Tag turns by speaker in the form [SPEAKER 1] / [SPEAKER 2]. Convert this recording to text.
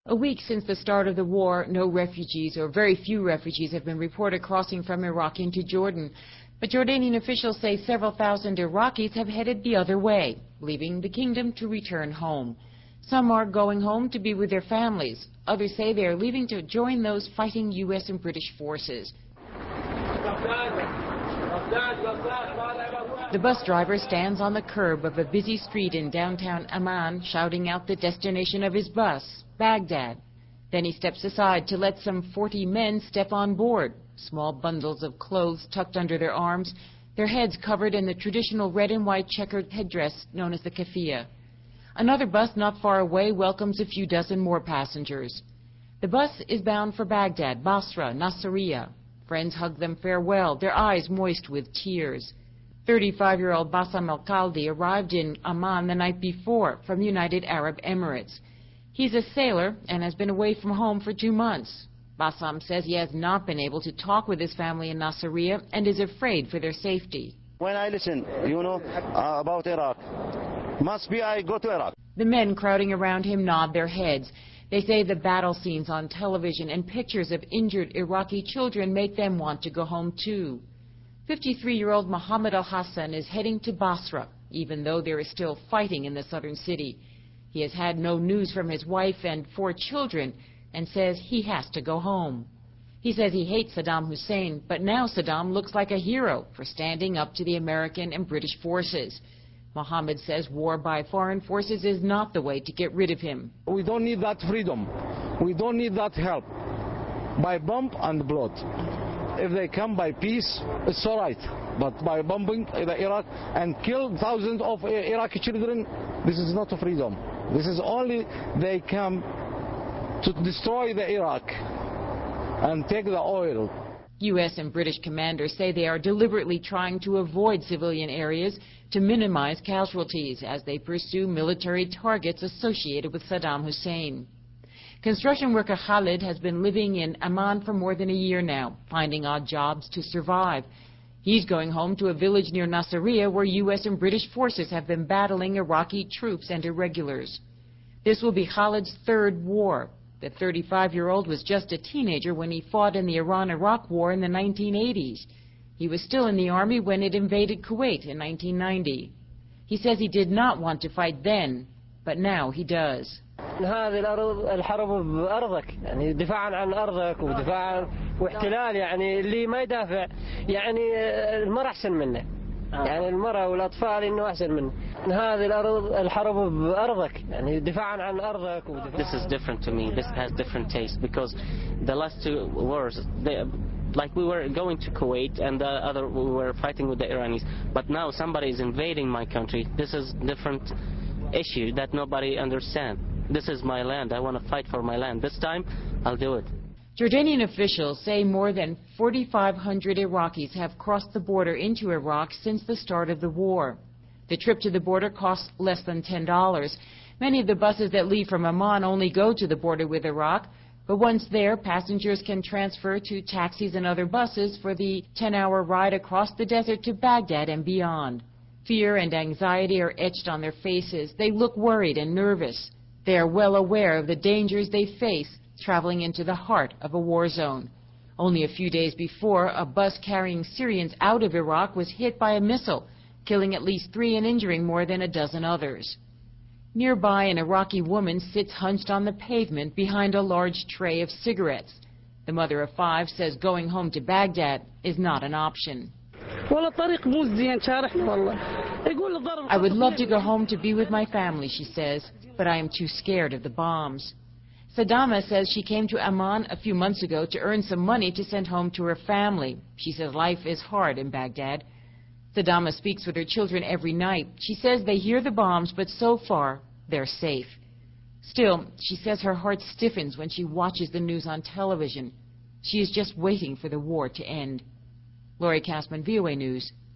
[SPEAKER 1] A week since the start of the war, no refugees, or very few refugees, have been reported crossing from Iraq into Jordan. But Jordanian officials say several thousand Iraqis have headed the other way, leaving the kingdom to return home. Some are going home to be with their families. Others say they are leaving to join those fighting U.S. and British forces. The bus driver stands on the curb of a busy street in downtown Amman, shouting out the destination of his bus, Baghdad. Then he steps aside to let some 40 men step on board, small bundles of clothes tucked under their arms, their heads covered in the traditional red and white checkered headdress known as the keffiyeh. Another bus not far away welcomes a few dozen more passengers. The bus is bound for Baghdad, Basra, Nasiriyah. Friends hug them farewell, their eyes moist with tears. 35-year-old Bassam Al-Khaldi arrived in Amman the night before from the United Arab Emirates. He's a sailor and has been away from home for 2 months. Bassam says he has not been able to talk with his family in Nasiriyah and is afraid for their safety.
[SPEAKER 2] When I listen, about Iraq, must be I go to Iraq.
[SPEAKER 1] The men crowding around him nod their heads. They say the battle scenes on television and pictures of injured Iraqi children make them want to go home too. 53-year-old Mohammed Al-Hassan is heading to Basra, even though there is still fighting in the southern city. He has had no news from his wife and 4 children and says he has to go home. He says he hates Saddam Hussein, but now Saddam looks like a hero for standing up to the American and British forces. Mohammed says war by foreign forces is not the way to get rid of him.
[SPEAKER 3] We don't need that freedom. We don't need that help by bomb and blood. If they come by peace, it's all right. But by bombing Iraq and kill thousands of Iraqi children, this is not a freedom. This is only they come to destroy the Iraq and take the oil.
[SPEAKER 1] U.S. and British commanders say they are deliberately trying to avoid civilian areas to minimize casualties as they pursue military targets associated with Saddam Hussein. Construction worker Khalid has been living in Amman for more than a year now, finding odd jobs to survive. He's going home to a village near Nasiriyah where U.S. and British forces have been battling Iraqi troops and irregulars. This will be Khalid's 3rd war. The 35-year-old was just a teenager when he fought in the Iran-Iraq War in the 1980s. He was still in the army when it invaded Kuwait in 1990. He says he did not want to fight then, but now he does.
[SPEAKER 4] هذه الأرض الحرب بأرضك يعني دفاعا عن أرضك ودفاعا واحتلال يعني اللي ما يدافع يعني المرأة أحسن منه يعني المرأة والأطفال إنه أحسن منه هذه الأرض الحرب بأرضك يعني دفاعا عن أرضك ودفاعا.
[SPEAKER 5] This is different to me. This has different taste because the last 2 wars like we were going to Kuwait and the other we were fighting with the Iranis, but now somebody is invading my country. This is different issue that nobody understands. This is my land. I want to fight for my land. This time, I'll do it.
[SPEAKER 1] Jordanian officials say more than 4,500 Iraqis have crossed the border into Iraq since the start of the war. The trip to the border costs less than $10. Many of the buses that leave from Amman only go to the border with Iraq, but once there, passengers can transfer to taxis and other buses for the 10-hour ride across the desert to Baghdad and beyond. Fear and anxiety are etched on their faces. They look worried and nervous. They are well aware of the dangers they face traveling into the heart of a war zone. Only a few days before, a bus carrying Syrians out of Iraq was hit by a missile, killing at least 3 and injuring more than a dozen others. Nearby, an Iraqi woman sits hunched on the pavement behind a large tray of cigarettes. The mother of 5 says going home to Baghdad is not an option. I would love to go home to be with my family, she says, but I am too scared of the bombs. Sadama says she came to Amman a few months ago to earn some money to send home to her family. She says life is hard in Baghdad. Sadama speaks with her children every night. She says they hear the bombs, but so far, they're safe. Still, she says her heart stiffens when she watches the news on television. She is just waiting for the war to end. Laurie Kassman, VOA News,